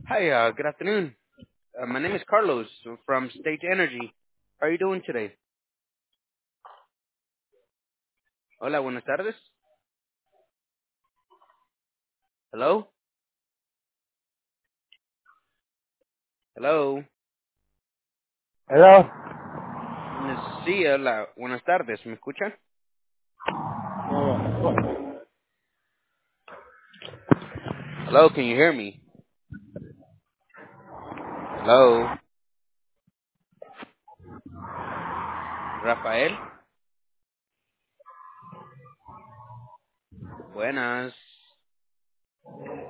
Hi, good afternoon. My name is Carlos from State Energy. How are you doing today? Hola, buenas tardes. Hello? Hello? Hello. Sí, hola, buenas tardes. ¿Me escuchan? Hello, can you hear me? Hello? Rafael? Buenas.